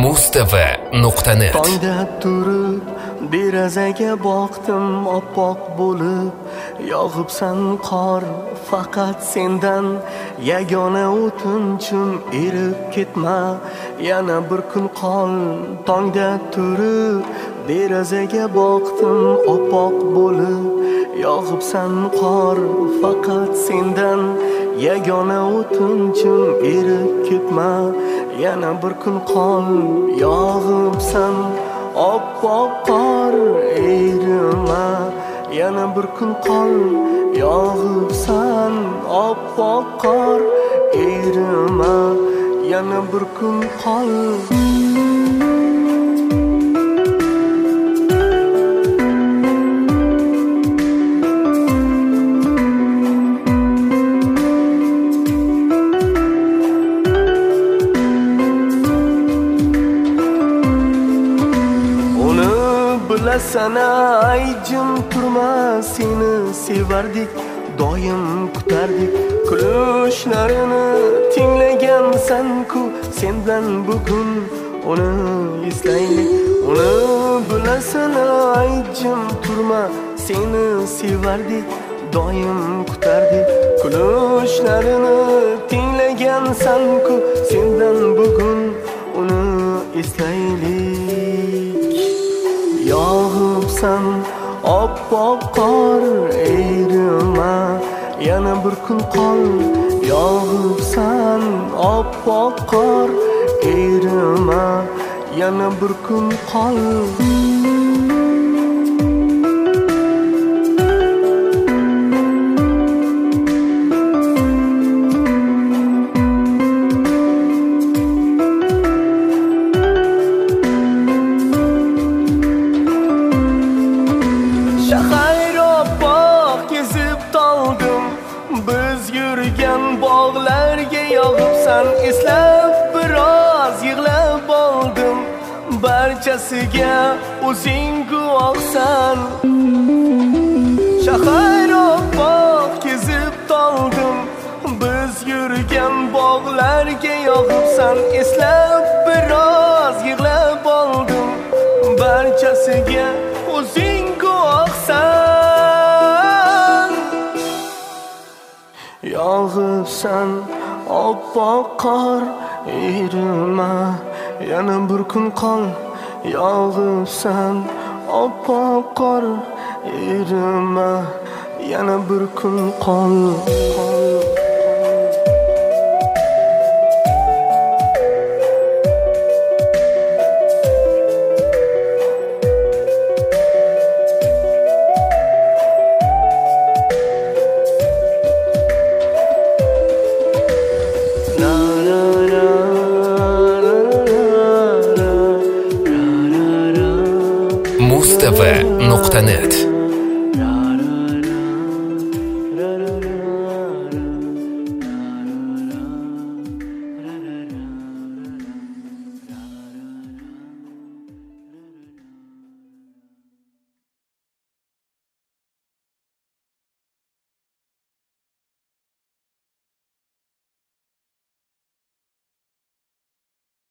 Mustava.net. Tongda turib derazaga boqdim, oppoq bo'lib yog'ibsan qor, faqat sendan yagona o'tinchim erib ketma, yana bir kun qol. Tongda turib derazaga boqdim, oppoq bo'lib yog'ibsan qor, faqat sendan yagona o'tinchim erib ketma, yana bir kun qol. Yog'ibsan oppoq qor, erima, yana bir kun qol. Yog'ibsan oppoq qor, erima, yana bir kun qol. Sana ayjim turma, seni sevardik, doim kutardik. Kulishlarini tinglagansan-ku, sen bilan bugun uni eslaylik. Uni bilasana ayjim turma, seni sevardik, doim kutardik. Kulishlarini tinglagansan-ku, sen bilan bugun uni eslaylik. Yog'ibsan oppoq qor, erima, yana bir kun qol. Yog'ibsan oppoq qor, erima, yana bir kun qol. Biz yurgan bog'larga yog'ibsan, eslab biroz yig'lab oldim. Barchasiga o'zing guvohsan. Shahar oppoq kezib toldim. Biz yurgan bog'larga yog'ibsan, eslab biroz yig'lab oldim. Barchasiga o'zing guvohsan. Yog'ibsan oppoq qor, erima, yana bir kun qol. Yog'ibsan oppoq qor, erima, yana bir kun qol. Mustava.net